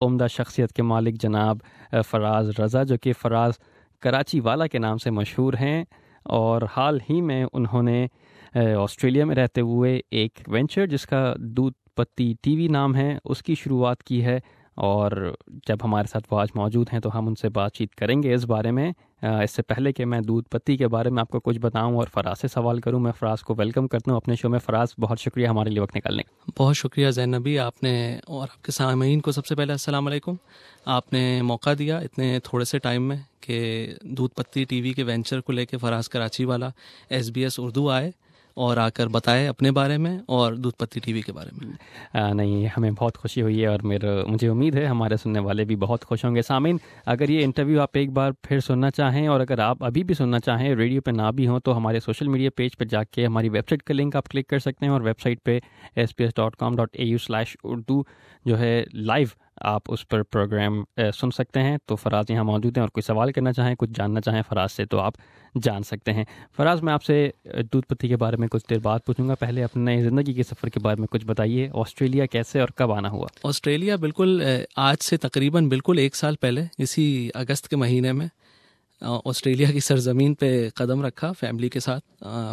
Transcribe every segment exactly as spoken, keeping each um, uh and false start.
उम्दा शख्सियत के मालिक जनाब फ़राज़ रज़ा, जो कि फ़राज़ कराची वाला के नाम से मशहूर हैं, और हाल ही में उन्होंने ऑस्ट्रेलिया में रहते हुए एक वेंचर जिसका दूध पत्ती टीवी नाम है उसकी शुरुआत की है। और जब हमारे साथ वो आज मौजूद हैं तो हम उनसे बातचीत करेंगे इस बारे में। इससे पहले कि मैं दूध पत्ती के बारे में आपको कुछ बताऊं और फ़राज़ से सवाल करूं, मैं फ़राज़ को वेलकम करता हूं अपने शो में। फ़राज़, बहुत शुक्रिया हमारे लिए वक्त निकालने का। बहुत शुक्रिया ज़ैनबी, आपने और आपके सामीन को सबसे पहले अस्सलाम वालेकुम। आपने मौका दिया इतने थोड़े से टाइम में कि दूध पत्ती टीवी के वेंचर को लेके फ़राज़ कराची वाला एसबीएस उर्दू आए और आकर बताए अपने बारे में और दूध पत्ती टीवी के बारे में। आ, नहीं, हमें बहुत खुशी हुई है और मेरे मुझे उम्मीद है हमारे सुनने वाले भी बहुत खुश होंगे। सामीन, अगर ये इंटरव्यू आप एक बार फिर सुनना चाहें और अगर आप अभी भी सुनना चाहें, रेडियो पे ना भी हों, तो हमारे सोशल मीडिया पेज पर जाके हमारी वेबसाइट का लिंक आप क्लिक कर सकते हैं और वेबसाइट पे S P S dot com dot A U slash Urdu जो है लाइव आप उस पर प्रोग्राम सुन सकते हैं। तो फ़राज़ यहाँ मौजूद हैं और कोई सवाल करना चाहें, कुछ जानना चाहें फ़राज़ से, तो आप जान सकते हैं। फ़राज़, मैं आपसे दूध पत्ती के बारे में कुछ देर बाद पूछूंगा, पहले अपने ज़िंदगी के सफ़र के बारे में कुछ बताइए। ऑस्ट्रेलिया कैसे और कब आना हुआ? ऑस्ट्रेलिया बिल्कुल आज से तकरीबन बिल्कुल एक साल पहले इसी अगस्त के महीने में ऑस्ट्रेलिया की सरजमीन पे कदम रखा फैमिली के साथ।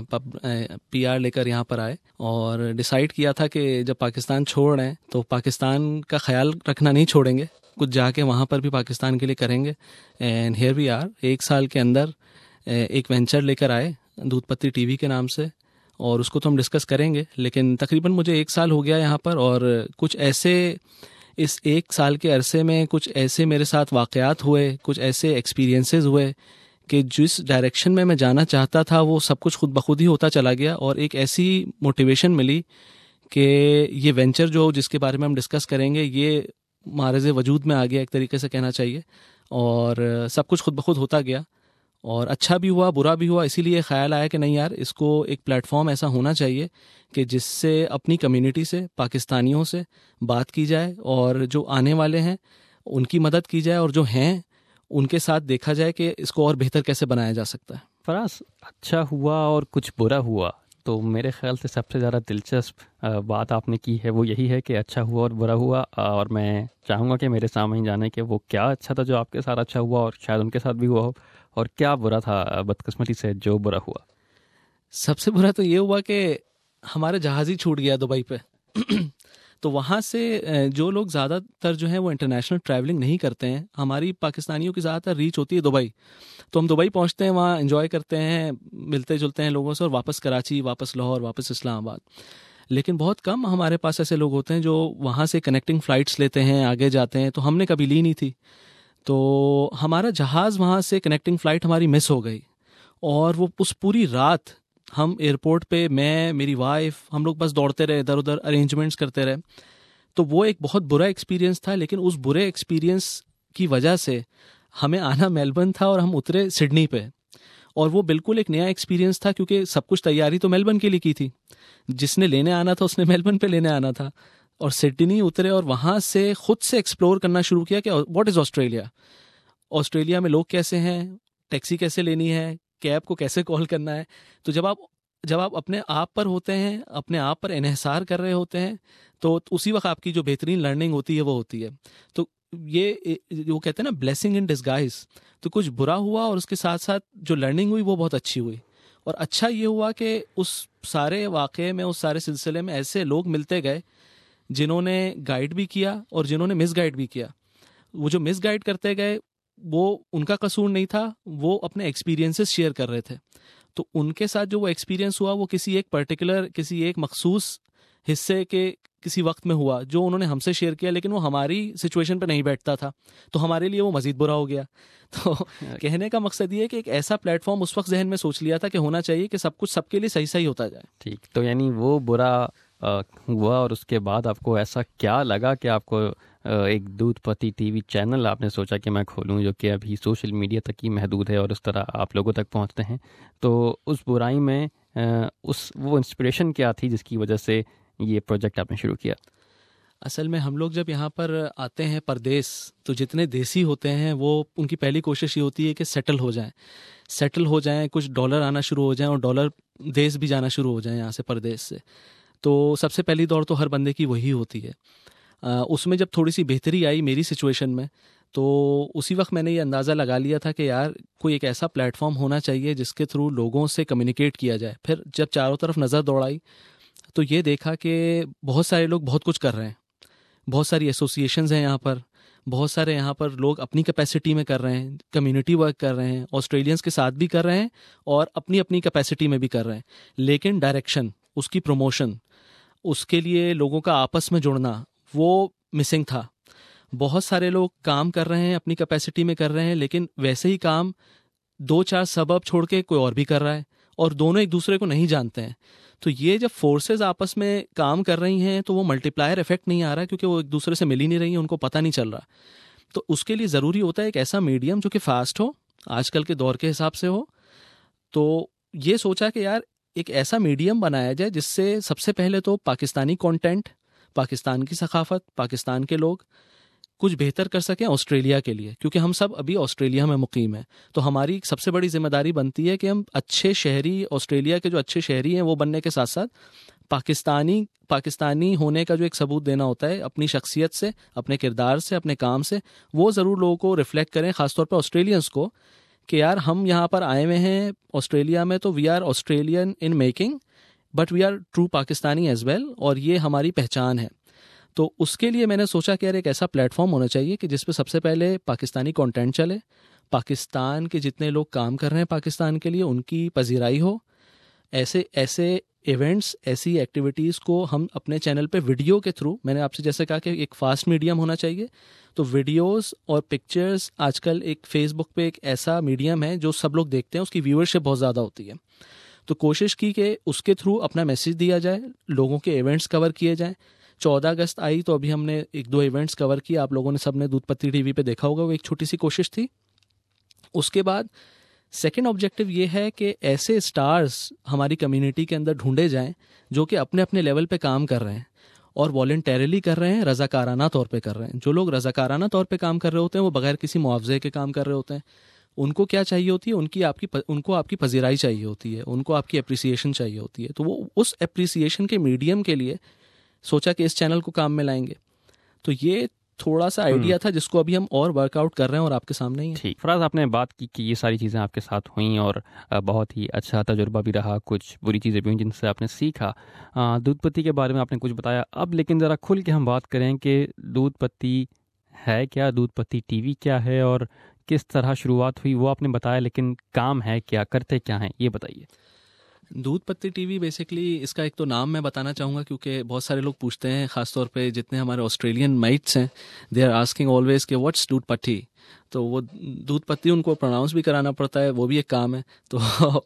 पीआर लेकर यहाँ पर आए और डिसाइड किया था कि जब पाकिस्तान छोड़ रहे हैं तो पाकिस्तान का ख्याल रखना नहीं छोड़ेंगे, कुछ जाके वहाँ पर भी पाकिस्तान के लिए करेंगे। एंड हियर वी आर, एक साल के अंदर एक वेंचर लेकर आए दूध पत्ती टीवी के नाम से, और उसको तो हम डिस्कस करेंगे। लेकिन तकरीबन मुझे एक साल हो गया यहाँ पर, और कुछ ऐसे इस एक साल के अरसे में कुछ ऐसे मेरे साथ वाक़यात हुए, कुछ ऐसे एक्सपीरियंसेस हुए कि जिस डायरेक्शन में मैं जाना चाहता था वो सब कुछ खुद ब खुद ही होता चला गया। और एक ऐसी मोटिवेशन मिली कि ये वेंचर जो जिसके बारे में हम डिस्कस करेंगे ये मारज़ वजूद में आ गया, एक तरीके से कहना चाहिए, और सब कुछ खुद ब खुद होता गया। और अच्छा भी हुआ, बुरा भी हुआ। इसीलिए ख्याल आया कि नहीं यार, इसको एक प्लेटफॉर्म ऐसा होना चाहिए कि जिससे अपनी कम्युनिटी से, पाकिस्तानियों से बात की जाए और जो आने वाले हैं उनकी मदद की जाए, और जो हैं उनके साथ देखा जाए कि इसको और बेहतर कैसे बनाया जा सकता है। फ़राज़, अच्छा हुआ और कुछ बुरा हुआ, तो मेरे ख्याल से सबसे ज़्यादा दिलचस्प बात आपने की है वो यही है कि अच्छा हुआ और बुरा हुआ। और मैं चाहूँगा कि मेरे सामने जाने कि वो क्या अच्छा था जो आपके साथ अच्छा हुआ और शायद उनके साथ भी हुआ हो, और क्या बुरा था बदकिस्मती से जो बुरा हुआ। सबसे बुरा तो ये हुआ कि हमारा जहाज़ ही छूट गया दुबई पे। तो वहाँ से जो लोग ज़्यादातर जो हैं वो इंटरनेशनल ट्रैवलिंग नहीं करते हैं, हमारी पाकिस्तानियों की ज़्यादातर रीच होती है दुबई। तो हम दुबई पहुँचते हैं, वहाँ एंजॉय करते हैं, मिलते जुलते हैं लोगों से, और वापस कराची, वापस लाहौर, वापस इस्लामाबाद। लेकिन बहुत कम हमारे पास ऐसे लोग होते हैं जो वहाँ से कनेक्टिंग फ़्लाइट्स लेते हैं, आगे जाते हैं। तो हमने कभी ली नहीं थी, तो हमारा जहाज़ वहाँ से कनेक्टिंग फ़्लाइट हमारी मिस हो गई। और वो उस पूरी रात हम एयरपोर्ट पे, मैं, मेरी वाइफ, हम लोग बस दौड़ते रहे, इधर उधर अरेंजमेंट्स करते रहे। तो वो एक बहुत बुरा एक्सपीरियंस था। लेकिन उस बुरे एक्सपीरियंस की वजह से हमें आना मेलबर्न था और हम उतरे सिडनी पे, और वो बिल्कुल एक नया एक्सपीरियंस था, क्योंकि सब कुछ तैयारी तो मेलबर्न के लिए की थी। जिसने लेने आना था उसने मेलबर्न पे लेने आना था, और सिडनी उतरे और वहाँ से खुद से एक्सप्लोर करना शुरू किया कि व्हाट इज़ ऑस्ट्रेलिया, ऑस्ट्रेलिया में लोग कैसे हैं, टैक्सी कैसे लेनी है, कैब को कैसे कॉल करना है। तो जब आप जब आप अपने आप पर होते हैं, अपने आप पर इन्हिसार कर रहे होते हैं, तो उसी वक्त आपकी जो बेहतरीन लर्निंग होती है वो होती है। तो ये जो कहते हैं ना, ब्लेसिंग इन डिस्गाइज। तो कुछ बुरा हुआ और उसके साथ साथ जो लर्निंग हुई वो बहुत अच्छी हुई। और अच्छा ये हुआ कि उस सारे वाक़े में, उस सारे सिलसिले में ऐसे लोग मिलते गए जिन्होंने गाइड भी किया और जिन्होंने मिस गाइड भी किया। वो जो मिस गाइड करते गए वो उनका कसूर नहीं था, वो अपने एक्सपीरियंसेस शेयर कर रहे थे। तो उनके साथ जो वो एक्सपीरियंस हुआ वो किसी एक पर्टिकुलर, किसी एक मखसूस हिस्से के किसी वक्त में हुआ जो उन्होंने हमसे शेयर किया, लेकिन वो हमारी सिचुएशन पे नहीं बैठता था, तो हमारे लिए वो मज़ीद बुरा हो गया। तो कहने का मकसद ये है कि एक ऐसा प्लेटफॉर्म उस वक्त जहन में सोच लिया था कि होना चाहिए कि सब कुछ सबके लिए सही सही होता जाए। ठीक, तो यानी वो बुरा आ, हुआ और उसके बाद आपको ऐसा क्या लगा कि आपको आ, एक दूध पत्ती टीवी चैनल आपने सोचा कि मैं खोलूं, जो कि अभी सोशल मीडिया तक ही महदूद है और उस तरह आप लोगों तक पहुंचते हैं। तो उस बुराई में आ, उस वो इंस्पिरेशन क्या थी जिसकी वजह से ये प्रोजेक्ट आपने शुरू किया? असल में हम लोग जब यहाँ पर आते हैं परदेश, तो जितने देसी होते हैं वो उनकी पहली कोशिश ये होती है कि सेटल हो जाएं, सेटल हो जाएं, कुछ डॉलर आना शुरू हो जाएं और डॉलर देश भी जाना शुरू हो जाएं यहाँ से परदेश से। तो सबसे पहली दौड़ तो हर बंदे की वही होती है। उसमें जब थोड़ी सी बेहतरी आई मेरी सिचुएशन में, तो उसी वक्त मैंने ये अंदाज़ा लगा लिया था कि यार कोई एक ऐसा प्लेटफॉर्म होना चाहिए जिसके थ्रू लोगों से कम्युनिकेट किया जाए। फिर जब चारों तरफ नज़र दौड़ाई तो ये देखा कि बहुत सारे लोग बहुत कुछ कर रहे हैं, बहुत सारी एसोसिएशंस हैं यहाँ पर, बहुत सारे यहाँ पर लोग अपनी कैपेसिटी में कर रहे हैं, कम्युनिटी वर्क कर रहे हैं, ऑस्ट्रेलियंस के साथ भी कर रहे हैं और अपनी अपनी कैपेसिटी में भी कर रहे हैं, लेकिन डायरेक्शन, उसकी प्रमोशन, उसके लिए लोगों का आपस में जुड़ना वो मिसिंग था। बहुत सारे लोग काम कर रहे हैं, अपनी कैपेसिटी में कर रहे हैं, लेकिन वैसे ही काम दो चार सबब छोड़ के कोई और भी कर रहा है और दोनों एक दूसरे को नहीं जानते हैं। तो ये जब फोर्सेस आपस में काम कर रही हैं तो वो मल्टीप्लायर इफेक्ट नहीं आ रहा, क्योंकि वो एक दूसरे से मिल ही नहीं रही हैं, उनको पता नहीं चल रहा। तो उसके लिए ज़रूरी होता है एक ऐसा मीडियम जो कि फास्ट हो, आजकल के दौर के हिसाब से हो। तो ये सोचा कि यार एक ऐसा मीडियम बनाया जाए जिससे सबसे पहले तो पाकिस्तानी कंटेंट, पाकिस्तान की सकाफत, पाकिस्तान के लोग कुछ बेहतर कर सकें ऑस्ट्रेलिया के लिए, क्योंकि हम सब अभी ऑस्ट्रेलिया में मुकीम हैं। तो हमारी सबसे बड़ी जिम्मेदारी बनती है कि हम अच्छे शहरी, ऑस्ट्रेलिया के जो अच्छे शहरी हैं वो बनने के साथ साथ पाकिस्तानी पाकिस्तानी होने का जो एक सबूत देना होता है अपनी शख्सियत से, अपने किरदार से, अपने काम से, वो ज़रूर लोगों को रिफ्लेक्ट करें, ख़ासतौर पर ऑस्ट्रेलियंस को, कि यार हम यहाँ पर आए हुए हैं ऑस्ट्रेलिया में तो we are Australian in making but we are true Pakistani as well, और ये हमारी पहचान है। तो उसके लिए मैंने सोचा कि यार एक ऐसा प्लेटफॉर्म होना चाहिए कि जिस पे सबसे पहले पाकिस्तानी कंटेंट चले, पाकिस्तान के जितने लोग काम कर रहे हैं पाकिस्तान के लिए उनकी पजीराई हो, ऐसे ऐसे इवेंट्स, ऐसी एक्टिविटीज़ को हम अपने चैनल पे वीडियो के थ्रू, मैंने आपसे जैसे कहा कि एक फास्ट मीडियम होना चाहिए, तो वीडियोस और पिक्चर्स, आजकल एक फेसबुक पे एक ऐसा मीडियम है जो सब लोग देखते हैं, उसकी व्यूअरशिप बहुत ज़्यादा होती है। तो कोशिश की कि उसके थ्रू अपना मैसेज दिया जाए, लोगों के इवेंट्स कवर किए जाएँ। चौदह अगस्त आई तो अभी हमने एक दो इवेंट्स कवर किए, आप लोगों ने सबने दूध पत्ती टीवी पे देखा होगा, वो एक छोटी सी कोशिश थी। उसके बाद सेकंड ऑब्जेक्टिव ये है कि ऐसे स्टार्स हमारी कम्युनिटी के अंदर ढूंढे जाएं जो कि अपने अपने लेवल पे काम कर रहे हैं और वॉलंटरली कर रहे हैं, रज़ाकाराना तौर पे कर रहे हैं। जो लोग रज़ाकाराना तौर पे काम कर रहे होते हैं वो बगैर किसी मुआवजे के काम कर रहे होते हैं। उनको क्या चाहिए होती है, उनकी आपकी उनको आपकी पजीराई चाहिए होती है, उनको आपकी अप्रिसिएशन चाहिए होती है। तो वो उस अप्रिसिएशन के मीडियम के लिए सोचा कि इस चैनल को काम में लाएंगे। तो ये थोड़ा सा आइडिया था जिसको अभी हम और वर्कआउट कर रहे हैं और आपके सामने ही है। ठीक, फराज आपने बात की कि ये सारी चीज़ें आपके साथ हुई और बहुत ही अच्छा तजुर्बा भी रहा, कुछ बुरी चीज़ें भी हुई जिनसे आपने सीखा। दूध पत्ती के बारे में आपने कुछ बताया, अब लेकिन ज़रा खुल के हम बात करें कि दूध पत्ती है क्या, दूध पत्ती टीवी क्या है और किस तरह शुरुआत हुई वो आपने बताया, लेकिन काम है क्या, करते क्या हैं, ये बताइए। दूध पत्ती टीवी बेसिकली, इसका एक तो नाम मैं बताना चाहूँगा क्योंकि बहुत सारे लोग पूछते हैं, ख़ासतौर पे जितने हमारे ऑस्ट्रेलियन माइट्स हैं, दे आर आस्किंग ऑलवेज कि व्हाट्स दूध पत्ती। तो वो दूध पत्ती उनको प्रोनाउंस भी कराना पड़ता है, वो भी एक काम है। तो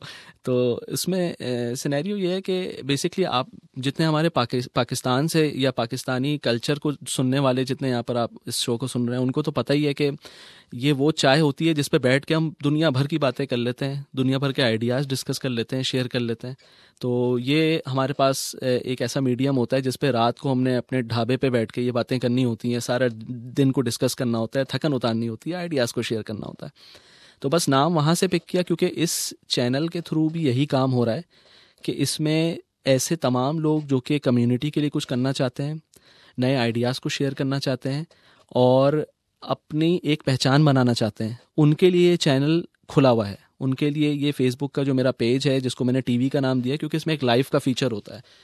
तो इसमें सिनेरियो ये है कि बेसिकली आप जितने हमारे पाकि, पाकिस्तान से या पाकिस्तानी कल्चर को सुनने वाले जितने यहाँ पर आप इस शो को सुन रहे हैं, उनको तो पता ही है कि ये वो चाय होती है जिस पे बैठ के हम दुनिया भर की बातें कर लेते हैं, दुनिया भर के आइडियाज़ डिस्कस कर लेते हैं, शेयर कर लेते हैं। तो ये हमारे पास एक ऐसा मीडियम होता है जिस पे रात को हमने अपने ढाबे पे बैठ के ये बातें करनी होती हैं, सारा दिन को डिस्कस करना होता है, थकन उतारनी होती है, आइडियाज़ को शेयर करना होता है। तो बस नाम वहाँ से पिक किया क्योंकि इस चैनल के थ्रू भी यही काम हो रहा है कि इसमें ऐसे तमाम लोग जो कि कम्युनिटी के लिए कुछ करना चाहते हैं, नए आइडियाज़ को शेयर करना चाहते हैं और अपनी एक पहचान बनाना चाहते हैं, उनके लिए ये चैनल खुला हुआ है। उनके लिए ये फेसबुक का जो मेरा पेज है, जिसको मैंने टीवी का नाम दिया क्योंकि इसमें एक लाइव का फीचर होता है।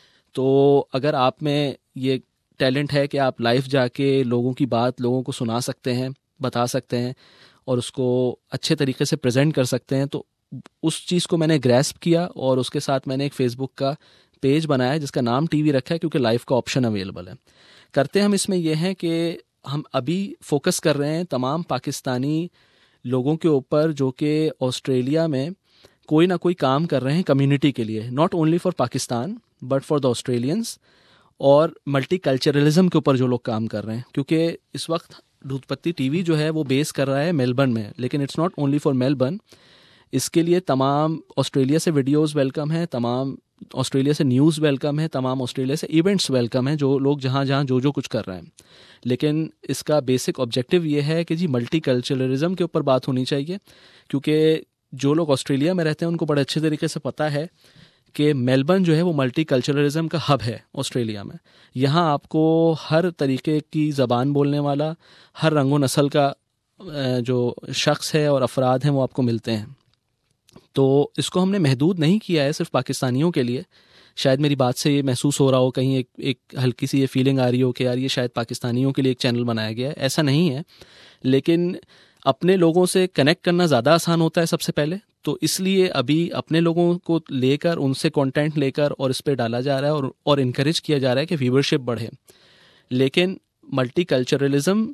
तो अगर आप में ये टैलेंट है कि आप लाइव जाके लोगों की बात लोगों को सुना सकते हैं, बता सकते हैं और उसको अच्छे तरीके से प्रेजेंट कर सकते हैं, तो उस चीज़ को मैंने ग्रैस्प किया और उसके साथ मैंने एक फेसबुक का पेज बनाया है जिसका नाम टीवी रखा है क्योंकि लाइव का ऑप्शन अवेलेबल है। करते हम इसमें यह है कि हम अभी फोकस कर रहे हैं तमाम पाकिस्तानी लोगों के ऊपर जो कि ऑस्ट्रेलिया में कोई ना कोई काम कर रहे हैं कम्युनिटी के लिए, not only for Pakistan but for the Australians, और मल्टी कल्चरलिज्म के ऊपर जो लोग काम कर रहे हैं। क्योंकि इस वक्त दूध पत्ती टीवी जो है वो बेस कर रहा है मेलबर्न में, लेकिन it's not only for Melbourne. इसके लिए तमाम ऑस्ट्रेलिया से वीडियोस वेलकम है, तमाम ऑस्ट्रेलिया से न्यूज़ वेलकम है, तमाम ऑस्ट्रेलिया से इवेंट्स वेलकम है, जो लोग जहाँ जहाँ जो जो कुछ कर रहे हैं। लेकिन इसका बेसिक ऑब्जेक्टिव ये है कि जी मल्टी कल्चरलिज्म के ऊपर बात होनी चाहिए, क्योंकि जो लोग ऑस्ट्रेलिया में रहते हैं उनको बड़े अच्छे तरीके से पता है कि मेलबर्न जो है वो मल्टीकल्चरलिज्म का हब है ऑस्ट्रेलिया में। यहाँ आपको हर तरीके की ज़बान बोलने वाला, हर रंग व नस्ल का जो शख्स है और अफराद हैं वो आपको मिलते हैं। तो इसको हमने महदूद नहीं किया है सिर्फ पाकिस्तानियों के लिए। शायद मेरी बात से ये महसूस हो रहा हो, कहीं एक एक हल्की सी ये फीलिंग आ रही हो कि यार ये शायद पाकिस्तानियों के लिए एक चैनल बनाया गया है। ऐसा नहीं है, लेकिन अपने लोगों से कनेक्ट करना ज़्यादा आसान होता है सबसे पहले। तो इसलिए अभी अपने लोगों को लेकर, उनसे कंटेंट लेकर और इस पर डाला जा रहा है और और इनकरेज किया जा रहा है कि व्यूवरशिप बढ़े। लेकिन मल्टीकल्चरलिज्म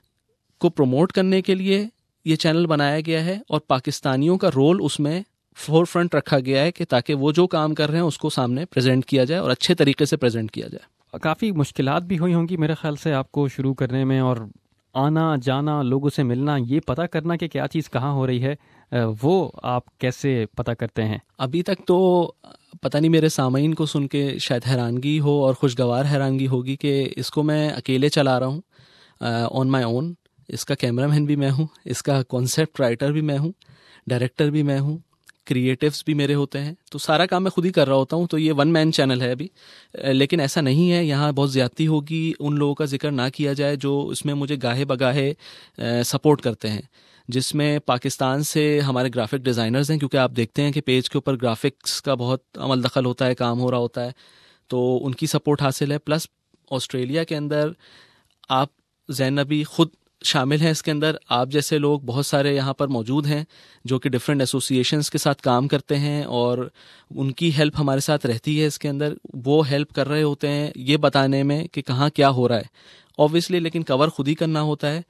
को प्रमोट करने के लिए ये चैनल बनाया गया है और पाकिस्तानियों का रोल उसमें फोर फ्रंट रखा गया है कि ताकि वो जो काम कर रहे हैं उसको सामने प्रेजेंट किया जाए और अच्छे तरीके से प्रेजेंट किया जाए। काफ़ी मुश्किलात भी हुई होंगी मेरे ख्याल से आपको शुरू करने में, और आना जाना, लोगों से मिलना, ये पता करना कि क्या चीज़ कहाँ हो रही है, वो आप कैसे पता करते हैं? अभी तक तो पता नहीं, मेरे सामीन को सुन के शायद हैरानगी हो और खुशगवार हैरानगी होगी कि इसको मैं अकेले चला रहा हूँ ऑन माई ओन। इसका कैमरामैन भी मैं हूँ, इसका कॉन्सेप्ट राइटर भी मैं हूँ, डायरेक्टर भी मैं हूँ, क्रिएटिव्स भी मेरे होते हैं। तो सारा काम मैं खुद ही कर रहा होता हूँ। तो ये वन मैन चैनल है अभी, लेकिन ऐसा नहीं है। यहाँ बहुत ज़्यादती होगी उन लोगों का जिक्र ना किया जाए जो इसमें मुझे गाहे बगाहे सपोर्ट करते हैं, जिसमें पाकिस्तान से हमारे ग्राफिक डिज़ाइनर्स हैं, क्योंकि आप देखते हैं कि पेज के ऊपर ग्राफिक्स का बहुत अमल दखल होता है, काम हो रहा होता है, तो उनकी सपोर्ट हासिल है। प्लस ऑस्ट्रेलिया के अंदर आप ज़ैन नबी खुद शामिल हैं इसके अंदर, आप जैसे लोग बहुत सारे यहाँ पर मौजूद हैं जो कि डिफरेंट एसोसिएशंस के साथ काम करते हैं और उनकी हेल्प हमारे साथ रहती है इसके अंदर। वो हेल्प कर रहे होते हैं ये बताने में कि कहाँ क्या हो रहा है ऑब्वियसली, लेकिन कवर खुद ही करना होता है,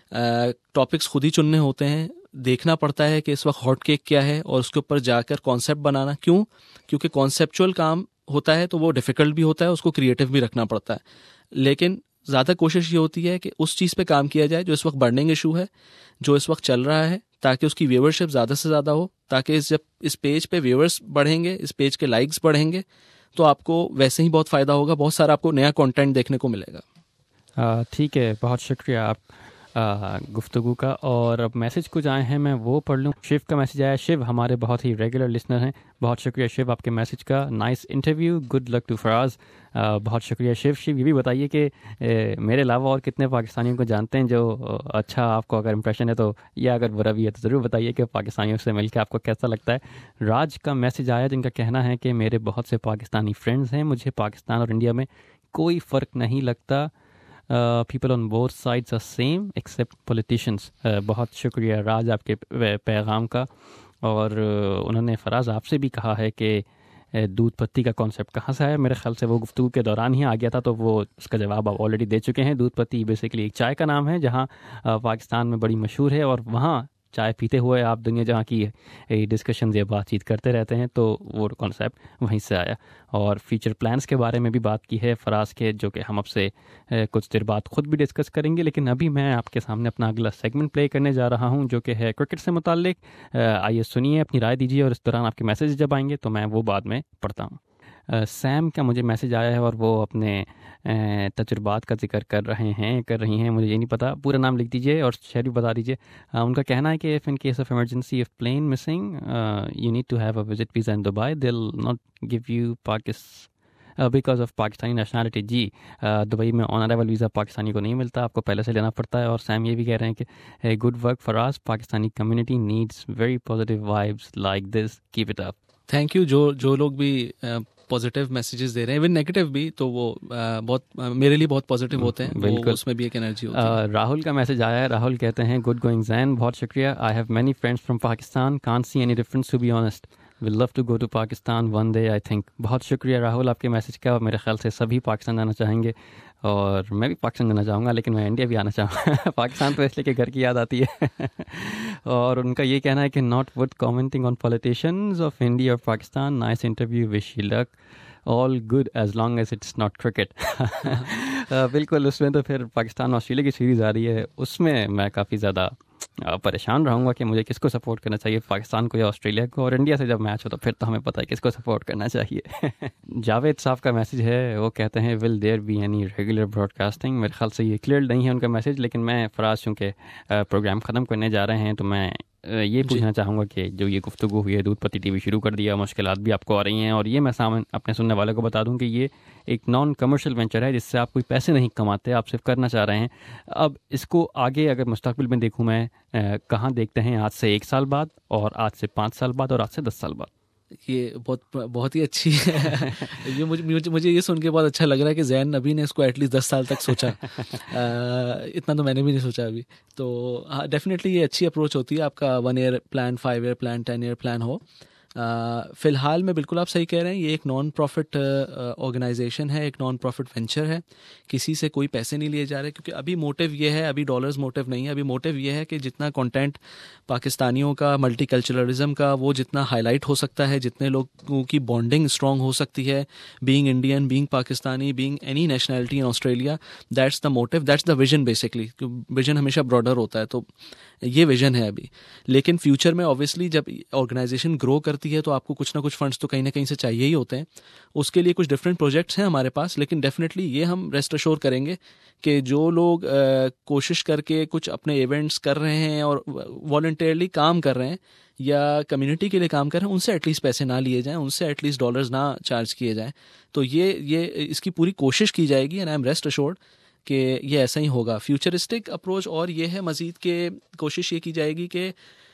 टॉपिक्स खुद ही चुनने होते हैं, देखना पड़ता है कि इस वक्त हॉट केक क्या है और उसके ऊपर जाकर कॉन्सेप्ट बनाना। क्यों? क्योंकि कॉन्सेप्चुअल काम होता है तो वो डिफ़िकल्ट भी होता है, उसको क्रिएटिव भी रखना पड़ता है। लेकिन ज़्यादा कोशिश ये होती है कि उस चीज़ पे काम किया जाए जो इस वक्त बर्निंग इशू है, जो इस वक्त चल रहा है, ताकि उसकी व्यूवरशिप ज़्यादा से ज़्यादा हो, ताकि इस जब इस पेज पे व्यूवर्स बढ़ेंगे, इस पेज के लाइक्स बढ़ेंगे, तो आपको वैसे ही बहुत फ़ायदा होगा, बहुत सारा आपको नया कंटेंट देखने को मिलेगा। ठीक है, बहुत शुक्रिया आप गुफ्तगू का। और अब मैसेज कुछ आए हैं, मैं वो पढ़ लूँ। शिव का मैसेज आया। शिव हमारे बहुत ही रेगुलर लिसनर हैं, बहुत शुक्रिया शिव आपके मैसेज का। Nice interview, good luck to Faraz. बहुत शुक्रिया शिव। शिव ये भी बताइए कि मेरे अलावा और कितने पाकिस्तानियों को जानते हैं जो अच्छा आपको अगर इम्प्रेशन है तो, या अगर बुरा भी है तो ज़रूर बताइए कि पाकिस्तानियों से मिलकर आपको कैसा लगता है। राज का मैसेज आया जिनका कहना है कि मेरे बहुत से पाकिस्तानी फ्रेंड्स हैं, मुझे पाकिस्तान और इंडिया में कोई फ़र्क नहीं लगता, people on both sides are same except politicians. बहुत शुक्रिया राज आपके पैगाम का। और uh, उन्होंने फराज आपसे भी कहा है कि दूध पत्ती का कॉन्सेप्ट कहाँ से आया। मेरे ख्याल से वो गुफ्तगू के दौरान ही आ गया था, तो वो उसका जवाब आप ऑलरेडी दे चुके हैं। दूध पत्ती बेसिकली एक चाय का नाम है जहाँ पाकिस्तान में बड़ी मशहूर है, और वहाँ चाय पीते हुए आप दुनिया जहाँ की डिस्कशन या बातचीत करते रहते हैं, तो वो कॉन्सेप्ट वहीं से आया। और फ्यूचर प्लान्स के बारे में भी बात की है फराज के, जो कि हम आपसे कुछ देर बाद खुद भी डिस्कस करेंगे। लेकिन अभी मैं आपके सामने अपना अगला सेगमेंट प्ले करने जा रहा हूं, जो कि है क्रिकेट से मुताल्लिक। आइए सुनिए, अपनी राय दीजिए, और इस दौरान आपके मैसेज जब आएंगे तो मैं वो बाद में पढ़ता हूँ। सैम का मुझे मैसेज आया है और वो अपने तजुर्बात का जिक्र कर रहे हैं कर रही हैं मुझे ये नहीं पता, पूरा नाम लिख दीजिए और शहर भी बता दीजिए। उनका कहना है कि if in case of emergency of plane missing you need to have a visit visa in Dubai, they will not give you Pakistan because of Pakistani nationality. जी, दुबई में ऑन अराइवल वीज़ा पाकिस्तानी को नहीं मिलता, आपको पहले से लेना पड़ता है। और सैम ये भी कह रहे हैं कि good work for us, Pakistani community needs very positive vibes like this, keep it up. Thank you. जो जो लोग भी पॉजिटिव मैसेजेस दे रहे हैं, इवन नेगेटिव भी, तो वो आ, बहुत आ, मेरे लिए बहुत पॉजिटिव होते हैं, बिल्कुल उसमें भी एक एनर्जी होती है। राहुल का मैसेज आया है। राहुल कहते हैं गुड गोइंग जैन, बहुत शुक्रिया। I have many friends from Pakistan, can't see any difference to be honest, will love to go to Pakistan one day I think. बहुत शुक्रिया राहुल आपके मैसेज का। मेरे ख्याल से सभी पाकिस्तान जाना चाहेंगे, और मैं भी पाकिस्तान जाना चाहूँगा, लेकिन मैं इंडिया भी आना चाहूँगा। पाकिस्तान तो इसलिए कि घर की याद आती है। और उनका ये कहना है कि not worth commenting on politicians of India और Pakistan, nice interview, wish you luck, all good as long as it's not cricket. बिल्कुल, उसमें तो फिर पाकिस्तान ऑस्ट्रेलिया की सीरीज़ आ रही है, उसमें मैं काफ़ी ज़्यादा परेशान रहूँगा कि मुझे किसको सपोर्ट करना चाहिए, पाकिस्तान को या ऑस्ट्रेलिया को। और इंडिया से जब मैच हो तो फिर तो हमें पता है किसको सपोर्ट करना चाहिए। जावेद साहब का मैसेज है, वो कहते हैं will there be any regular broadcasting. मेरे ख्याल से ये क्लियर नहीं है उनका मैसेज, लेकिन मैं फराज चूँकि प्रोग्राम ख़त्म करने जा रहे हैं तो मैं ये पूछना चाहूँगा कि जो ये गुफ्तगू हुई है, दूधपति टीवी शुरू कर दिया, मुश्किलात भी आपको आ रही हैं, और ये मैं सामने अपने सुनने वालों को बता दूं कि ये एक नॉन कमर्शियल वेंचर है जिससे आप कोई पैसे नहीं कमाते, आप सिर्फ करना चाह रहे हैं। अब इसको आगे अगर मुस्तकबिल में देखूं मैं, कहाँ देखते हैं आज से एक साल बाद, और आज से पाँच साल बाद, और आज से दस साल बाद? ये बहुत बहुत ही अच्छी है। ये मुझे मुझे मुझे ये सुन के बहुत अच्छा लग रहा है कि जैन नबी ने इसको एटलीस्ट दस साल तक सोचा। आ, इतना तो मैंने भी नहीं सोचा अभी। तो हाँ, डेफिनेटली ये अच्छी अप्रोच होती है, आपका one year plan, five year plan, ten year plan हो। फ़िलहाल में बिल्कुल आप सही कह रहे हैं, ये एक नॉन प्रॉफिट ऑर्गेनाइजेशन है, एक नॉन प्रॉफिट वेंचर है, किसी से कोई पैसे नहीं लिए जा रहे, क्योंकि अभी मोटिव ये है, अभी डॉलर्स मोटिव नहीं है, अभी मोटिव ये है कि जितना कंटेंट पाकिस्तानियों का, मल्टीकल्चरलिज्म का, वो जितना हाईलाइट हो सकता है, जितने लोगों की बॉन्डिंग स्ट्रॉन्ग हो सकती है, being Indian, being Pakistani, being any nationality in Australia, that's the motive, that's the vision basically. Vision हमेशा ब्रॉडर होता है, तो ये विजन है अभी। लेकिन फ्यूचर में ऑब्वियसली जब ऑर्गेनाइजेशन ग्रो करती है तो आपको कुछ ना कुछ फंड्स तो कहीं ना कहीं से चाहिए ही होते हैं। उसके लिए कुछ डिफरेंट प्रोजेक्ट्स हैं हमारे पास, लेकिन डेफिनेटली ये हम रेस्ट अश्योर करेंगे कि जो लोग आ, कोशिश करके कुछ अपने इवेंट्स कर रहे हैं और वॉलंटियरली काम कर रहे हैं या कम्युनिटी के लिए काम कर रहे हैं, उनसे एटलीस्ट पैसे ना लिए जाएं, उनसे एटलीस्ट डॉलर्स ना चार्ज किए जाएं। तो ये ये इसकी पूरी कोशिश की जाएगी, and I am rest assured कि ये ऐसा ही होगा। फ्यूचरिस्टिक अप्रोच और ये है मज़ीद के कोशिश ये की जाएगी कि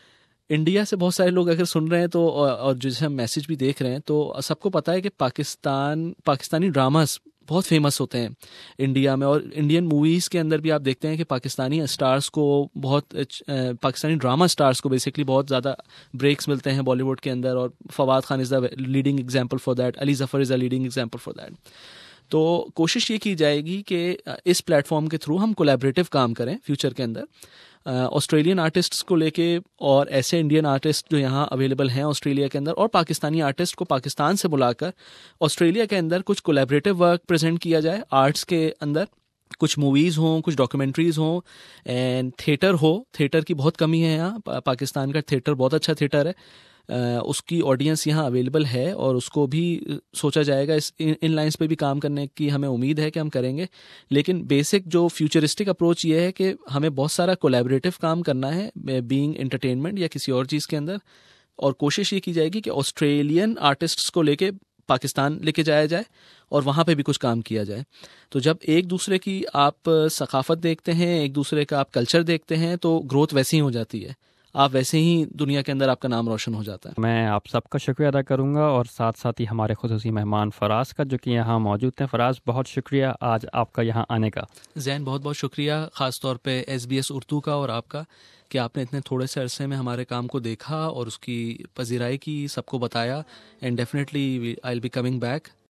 इंडिया से बहुत सारे लोग अगर सुन रहे हैं तो, और जैसे हम मैसेज भी देख रहे हैं, तो सबको पता है कि पाकिस्तान पाकिस्तानी ड्रामास बहुत फेमस होते हैं इंडिया में, और इंडियन मूवीज़ के अंदर भी आप देखते हैं कि पाकिस्तानी स्टार्स को बहुत, पाकिस्तानी ड्रामा स्टार्स को बेसिकली बहुत ज़्यादा ब्रेक्स मिलते हैं बॉलीवुड के अंदर, और Fawad Khan is the leading example for that, Ali Zafar is the leading example for that. तो कोशिश ये की जाएगी कि इस प्लेटफॉर्म के थ्रू हम कोलैबोरेटिव काम करें फ्यूचर के अंदर, ऑस्ट्रेलियन आर्टिस्ट्स को लेके, और ऐसे इंडियन आर्टिस्ट जो यहाँ अवेलेबल हैं ऑस्ट्रेलिया के अंदर, और पाकिस्तानी आर्टिस्ट को पाकिस्तान से बुलाकर ऑस्ट्रेलिया के अंदर कुछ कोलैबोरेटिव वर्क प्रेजेंट किया जाए। आर्ट्स के अंदर कुछ मूवीज़ हों, कुछ डॉक्यूमेंट्रीज़ हों, एंड थिएटर हो। थिएटर की बहुत कमी है यहाँ, पा, पाकिस्तान का थिएटर बहुत अच्छा थिएटर है, Uh, उसकी ऑडियंस यहाँ अवेलेबल है, और उसको भी सोचा जाएगा। इस इन लाइंस पे भी काम करने की हमें उम्मीद है कि हम करेंगे। लेकिन बेसिक जो फ्यूचरिस्टिक अप्रोच ये है कि हमें बहुत सारा कोलैबोरेटिव काम करना है, बीइंग एंटरटेनमेंट या किसी और चीज़ के अंदर, और कोशिश ये की जाएगी कि ऑस्ट्रेलियन आर्टिस्ट्स को लेके पाकिस्तान लेके जाया जाए और वहाँ पे भी कुछ काम किया जाए। तो जब एक दूसरे की आप सकाफत देखते हैं, एक दूसरे का आप कल्चर देखते हैं, तो ग्रोथ वैसी ही हो जाती है, आप वैसे ही दुनिया के अंदर आपका नाम रोशन हो जाता है। मैं आप सबका शुक्रिया अदा करूंगा, और साथ साथ ही हमारे खुसूसी मेहमान फराज का, जो कि यहाँ मौजूद हैं। फराज, बहुत शुक्रिया आज आपका यहाँ आने का। जैन, बहुत बहुत शुक्रिया, ख़ास तौर पे एस बी एस उर्दू का और आपका, कि आपने इतने थोड़े से अरसे में हमारे काम को देखा और उसकी पजीराई की, सबको बताया, and definitely I will be coming back.